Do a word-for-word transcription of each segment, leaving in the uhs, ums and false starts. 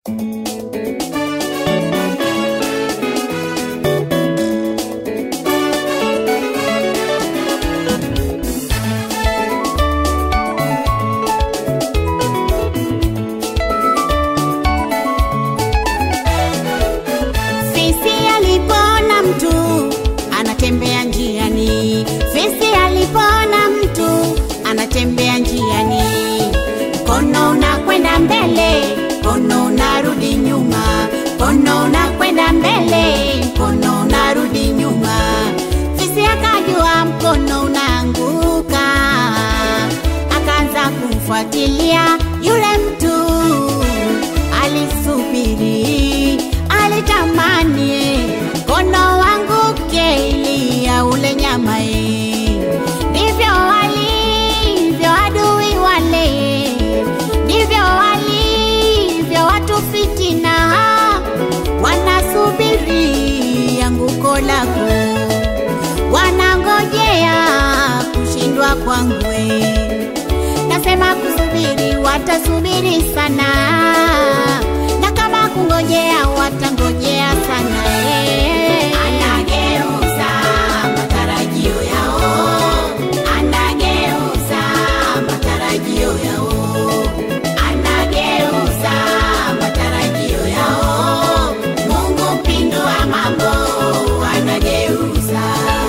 Anatembea njiani, fisi alipona mtu anatembea njiani. Kono unakwenda mbele, kono unarudi nyuma, kono unakwenda mbele, kono unarudi nyuma. Fisi akajua mkono unaanguka, akaanza kumfuatilia yule mtu. Alisubiri, alitamani kono wanguke ili ya ule nyama hii. Ndivyo walivyo adui wale, ndivyo walivyo watu fitina, wanasubiri anguko lako, wanangojea kushindwa kwangu. Nasema kusubiri, watasubiri sana, na kama kungojea, watangojea sana. Anageuza matarajio yao, anageuza matarajio yao, anageuza matarajio yao. Mungu mpindua mambo, anageuza.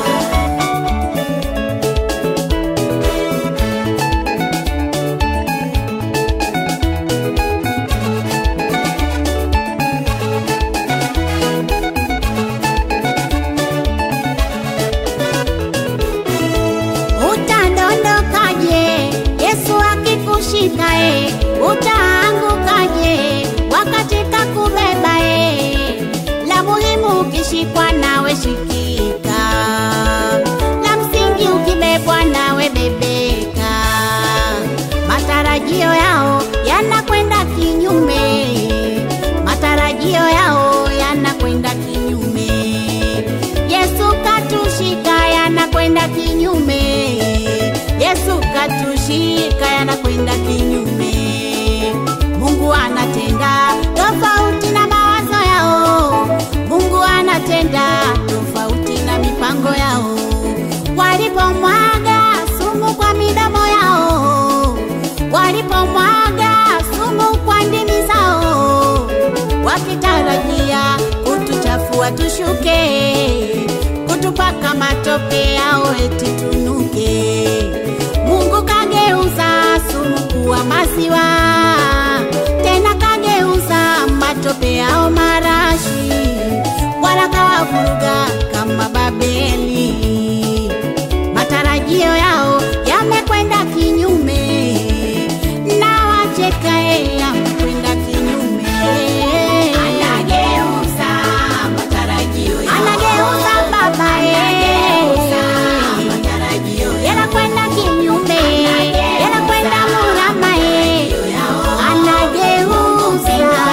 Utashikae, utaangukaje wakati kakubeba e? La muhimu ukishikwa nawe shikika, la msingi ukibebwa nawe bebeka. Matarajio yao yanakwenda kinyume, matarajio yao yanakwenda kinyume. Yesu katushika, yanakwenda kinyume. Yesu katushika, yanakwenda kinyume. Mungu anatenda tofauti na mawazo yao, Mungu anatenda tofauti na mipango yao. Walipomwaga sumu kwa midomo yao, walipomwaga sumu kwa ndimi zao, wakitarajia kutuchafua tushuke, kutupaka matope yao eti tunuke. Mungu kageuza sumu kuwa maziwa, tena kageuza matope yao marashi, wala kawavuruga kama Babeli. Matarajio yao yamekwenda kinyume, na wachekae yamekwenda kinyume. Anageuza matarajio yao, anageuza baba anageuza matarajio yao, yanakwenda kinyume, yanakwenda murama e. Anageuza,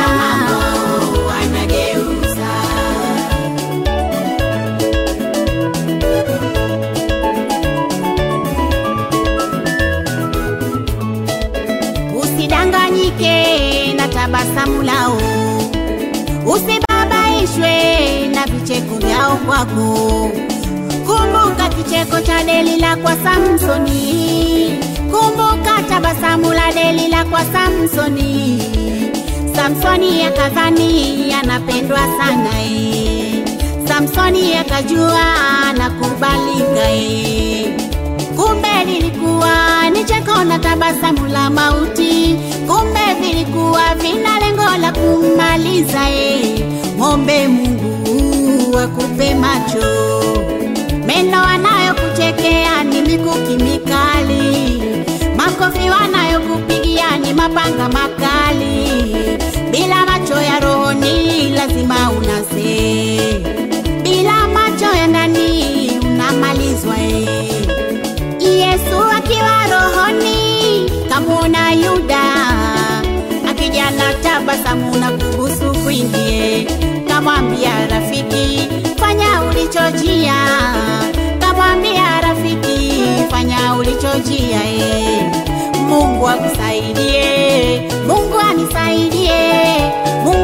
anageuza. Usidanganyike na tabasamu lao, usibabaishwe na vicheko vyao kwako. Kumbuka kicheko cha Delila kwa Samsoni, kumbuka tabasamu la Delila kwa Samsoni. Samsoni akadhani anapendwa sana e, Samsoni akajua anakubalika e. Kumbe lilikuwa ni cheko na tabasamu la mauti, kumbe vilikuwa vina lengo la kumaliza e. Mombe Mungu akupe macho, meno wanayokuchekea ni mikuki mikali, makofi wanayokupigia ni mapanga makali. Bila macho ya rohoni lazima unase, bila macho ya ndani unamalizwa e. Yesu akiwa rohoni kamuona Yuda, akija na tabasamu na kubusu kwingie. Kamwambia rafiki, fanya ulichojia, kamwambia rafiki, fanya ulichojia e. Mungu akusaidie, Mungu anisaidie, Mungu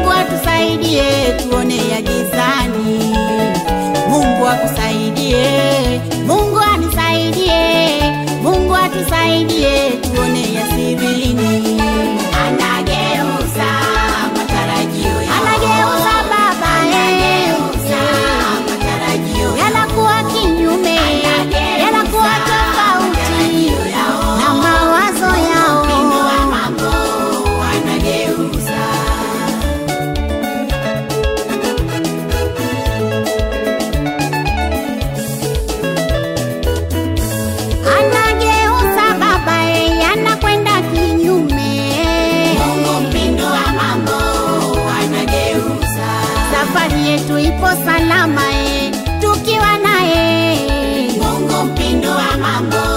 hali yetu ipo salama e, tukiwa naye Mungu mpindua mambo.